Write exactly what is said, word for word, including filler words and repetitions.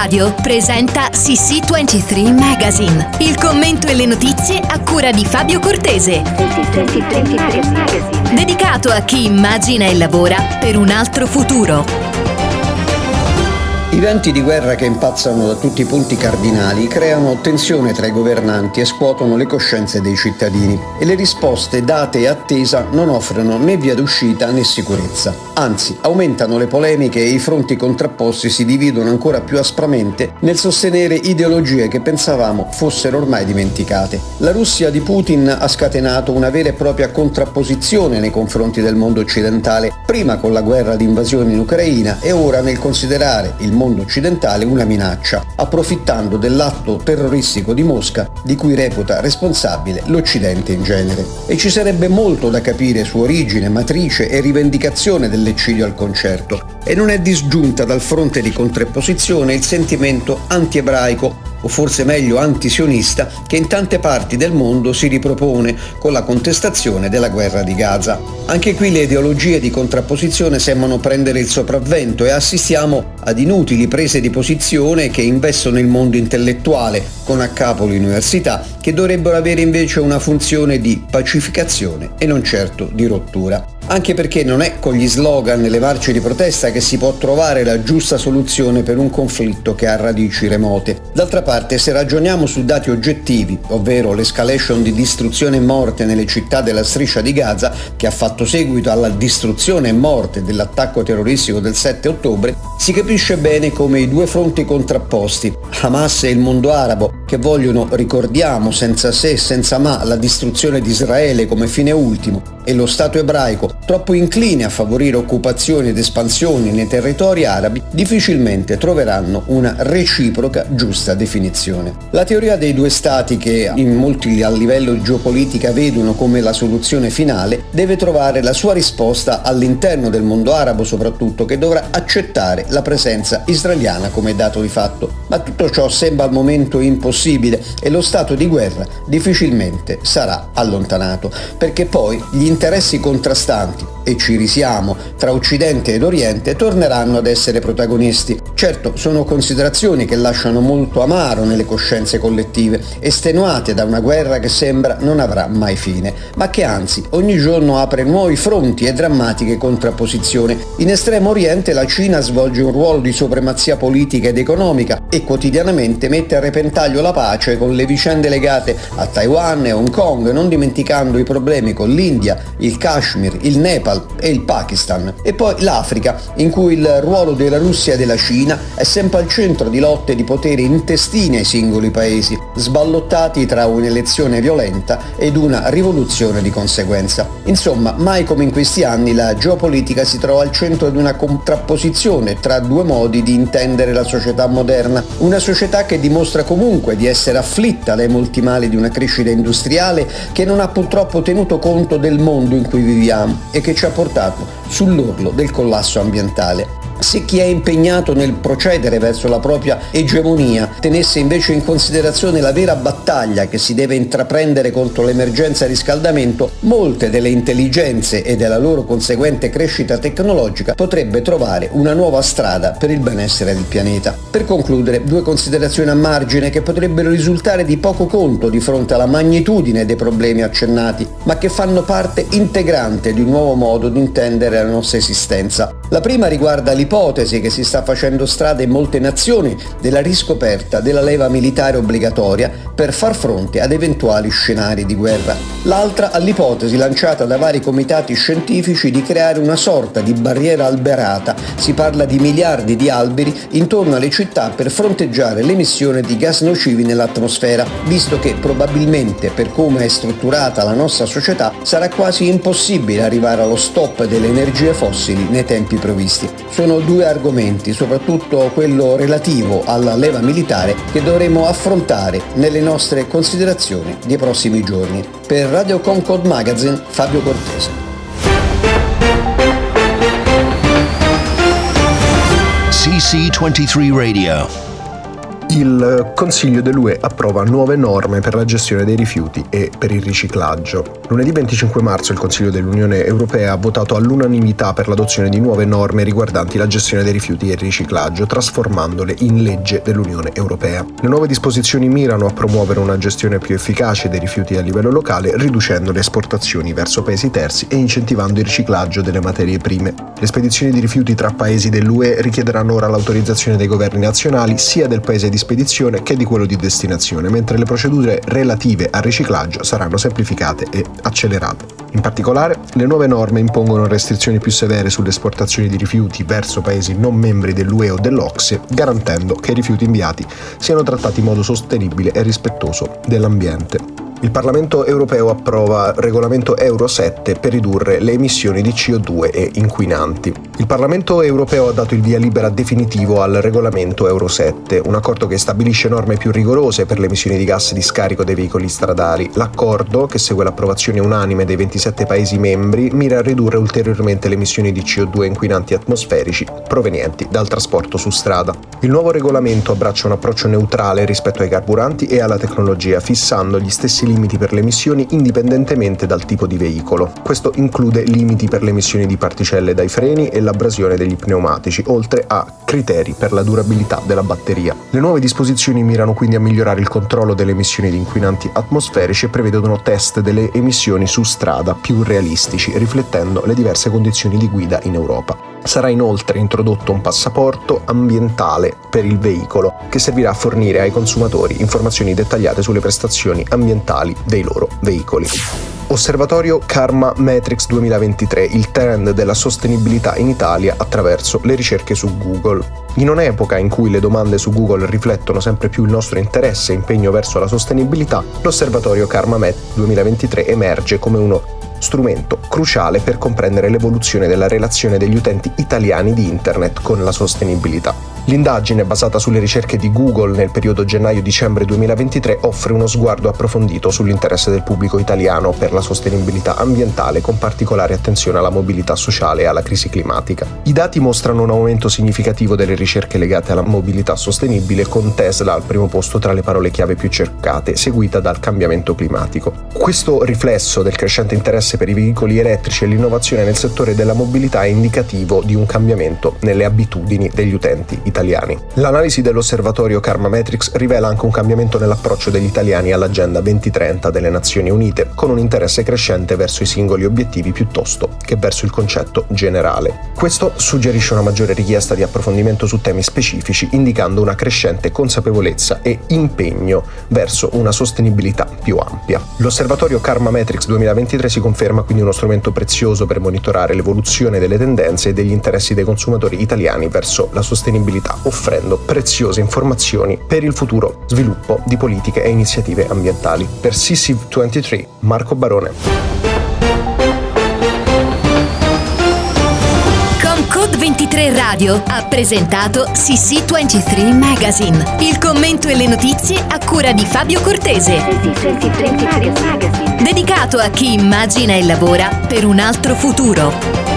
Radio presenta C C ventitré Magazine. Il commento e le notizie a cura di Fabio Cortese. C C ventitré Magazine. Dedicato a chi immagina e lavora per un altro futuro. I venti di guerra che impazzano da tutti i punti cardinali creano tensione tra i governanti e scuotono le coscienze dei cittadini e le risposte date e attesa non offrono né via d'uscita né sicurezza. Anzi, aumentano le polemiche e i fronti contrapposti si dividono ancora più aspramente nel sostenere ideologie che pensavamo fossero ormai dimenticate. La Russia di Putin ha scatenato una vera e propria contrapposizione nei confronti del mondo occidentale, prima con la guerra di invasione in Ucraina e ora nel considerare il mondo occidentale una minaccia, approfittando dell'atto terroristico di Mosca di cui reputa responsabile l'Occidente in genere. E ci sarebbe molto da capire su origine, matrice e rivendicazione dell'eccidio al concerto, e non è disgiunta dal fronte di contrapposizione il sentimento anti-ebraico, o forse meglio antisionista, che in tante parti del mondo si ripropone con la contestazione della guerra di Gaza. Anche qui le ideologie di contrapposizione sembrano prendere il sopravvento e assistiamo ad inutili prese di posizione che investono il mondo intellettuale, con a capo l'università, che dovrebbero avere invece una funzione di pacificazione e non certo di rottura. Anche perché non è con gli slogan e le marce di protesta che si può trovare la giusta soluzione per un conflitto che ha radici remote. D'altra parte, se ragioniamo su dati oggettivi, ovvero l'escalation di distruzione e morte nelle città della striscia di Gaza, che ha fatto seguito alla distruzione e morte dell'attacco terroristico del sette ottobre, si capisce bene come i due fronti contrapposti, Hamas e il mondo arabo, che vogliono, ricordiamo, senza se e senza ma, la distruzione di Israele come fine ultimo, e lo Stato ebraico, troppo incline a favorire occupazioni ed espansioni nei territori arabi, difficilmente troveranno una reciproca giusta definizione. La teoria dei due stati, che in molti a livello di geopolitica vedono come la soluzione finale, deve trovare la sua risposta all'interno del mondo arabo soprattutto, che dovrà accettare la presenza israeliana come dato di fatto. Ma tutto ciò sembra al momento impossibile e lo stato di guerra difficilmente sarà allontanato, perché poi gli interessi contrastanti, e ci risiamo, tra Occidente ed Oriente torneranno ad essere protagonisti. Certo, sono considerazioni che lasciano molto amaro nelle coscienze collettive, estenuate da una guerra che sembra non avrà mai fine, ma che anzi ogni giorno apre nuovi fronti e drammatiche contrapposizioni. In Estremo Oriente la Cina svolge un ruolo di supremazia politica ed economica e quotidianamente mette a repentaglio la pace con le vicende legate a Taiwan e Hong Kong, non dimenticando i problemi con l'India, il Kashmir, il Nepal e il Pakistan. E poi l'Africa, in cui il ruolo della Russia e della Cina è sempre al centro di lotte di potere intestine ai singoli paesi, sballottati tra un'elezione violenta ed una rivoluzione di conseguenza. Insomma, mai come in questi anni la geopolitica si trova al centro di una contrapposizione tra due modi di intendere la società moderna, una società che dimostra comunque di essere afflitta dai molti mali di una crescita industriale che non ha purtroppo tenuto conto del mondo in cui viviamo e che ci ha portato sull'orlo del collasso ambientale. Se chi è impegnato nel procedere verso la propria egemonia tenesse invece in considerazione la vera battaglia che si deve intraprendere contro l'emergenza riscaldamento, molte delle intelligenze e della loro conseguente crescita tecnologica potrebbe trovare una nuova strada per il benessere del pianeta. Per concludere, due considerazioni a margine che potrebbero risultare di poco conto di fronte alla magnitudine dei problemi accennati, ma che fanno parte integrante di un nuovo modo di intendere la nostra esistenza. La prima riguarda l'ipotesi che si sta facendo strada in molte nazioni della riscoperta della leva militare obbligatoria per far fronte ad eventuali scenari di guerra. L'altra all'ipotesi lanciata da vari comitati scientifici di creare una sorta di barriera alberata, si parla di miliardi di alberi intorno alle città per fronteggiare l'emissione di gas nocivi nell'atmosfera, visto che probabilmente per come è strutturata la nostra società sarà quasi impossibile arrivare allo stop delle energie fossili nei tempi previsti. Sono due argomenti, soprattutto quello relativo alla leva militare, che dovremo affrontare nelle nostre considerazioni dei prossimi giorni. Per Radio Concord Magazine, Fabio Cortese. C C ventitré Radio. Il Consiglio dell'U E approva nuove norme per la gestione dei rifiuti e per il riciclaggio. Lunedì venticinque marzo il Consiglio dell'Unione Europea ha votato all'unanimità per l'adozione di nuove norme riguardanti la gestione dei rifiuti e il riciclaggio, trasformandole in legge dell'Unione Europea. Le nuove disposizioni mirano a promuovere una gestione più efficace dei rifiuti a livello locale, riducendo le esportazioni verso paesi terzi e incentivando il riciclaggio delle materie prime. Le spedizioni di rifiuti tra paesi dell'U E richiederanno ora l'autorizzazione dei governi nazionali sia del paese di spedizione che di quello di destinazione, mentre le procedure relative al riciclaggio saranno semplificate e accelerate. In particolare, le nuove norme impongono restrizioni più severe sulle esportazioni di rifiuti verso paesi non membri dell'U E o dell'O C S E, garantendo che i rifiuti inviati siano trattati in modo sostenibile e rispettoso dell'ambiente. Il Parlamento europeo approva il regolamento Euro sette per ridurre le emissioni di C O due e inquinanti. Il Parlamento europeo ha dato il via libera definitivo al regolamento Euro sette, un accordo che stabilisce norme più rigorose per le emissioni di gas di scarico dei veicoli stradali. L'accordo, che segue l'approvazione unanime dei ventisette Paesi membri, mira a ridurre ulteriormente le emissioni di C O due inquinanti atmosferici provenienti dal trasporto su strada. Il nuovo regolamento abbraccia un approccio neutrale rispetto ai carburanti e alla tecnologia, fissando gli stessi limiti per le emissioni indipendentemente dal tipo di veicolo. Questo include limiti per le emissioni di particelle dai freni e l'abrasione degli pneumatici, oltre a criteri per la durabilità della batteria. Le nuove disposizioni mirano quindi a migliorare il controllo delle emissioni di inquinanti atmosferici e prevedono test delle emissioni su strada più realistici, riflettendo le diverse condizioni di guida in Europa. Sarà inoltre introdotto un passaporto ambientale per il veicolo, che servirà a fornire ai consumatori informazioni dettagliate sulle prestazioni ambientali dei loro veicoli. Osservatorio Karma Metrics duemilaventitré, il trend della sostenibilità in Italia attraverso le ricerche su Google. In un'epoca in cui le domande su Google riflettono sempre più il nostro interesse e impegno verso la sostenibilità, l'Osservatorio Karma Metrics duemilaventitré emerge come uno strumento cruciale per comprendere l'evoluzione della relazione degli utenti italiani di Internet con la sostenibilità. L'indagine, basata sulle ricerche di Google nel periodo gennaio-dicembre duemilaventitré, offre uno sguardo approfondito sull'interesse del pubblico italiano per la sostenibilità ambientale, con particolare attenzione alla mobilità sociale e alla crisi climatica. I dati mostrano un aumento significativo delle ricerche legate alla mobilità sostenibile, con Tesla al primo posto tra le parole chiave più cercate, seguita dal cambiamento climatico. Questo riflesso del crescente interesse per i veicoli elettrici e l'innovazione nel settore della mobilità è indicativo di un cambiamento nelle abitudini degli utenti italiani. L'analisi dell'osservatorio Karma Metrics rivela anche un cambiamento nell'approccio degli italiani all'Agenda duemilatrenta delle Nazioni Unite, con un interesse crescente verso i singoli obiettivi piuttosto che verso il concetto generale. Questo suggerisce una maggiore richiesta di approfondimento su temi specifici, indicando una crescente consapevolezza e impegno verso una sostenibilità più ampia. L'osservatorio Karma Metrics duemilaventitré si conferma quindi uno strumento prezioso per monitorare l'evoluzione delle tendenze e degli interessi dei consumatori italiani verso la sostenibilità, offrendo preziose informazioni per il futuro sviluppo di politiche e iniziative ambientali. Per C C ventitré, Marco Barone. Comcode ventitré Radio ha presentato C C ventitré Magazine, il commento e le notizie a cura di Fabio Cortese, dedicato a chi immagina e lavora per un altro futuro.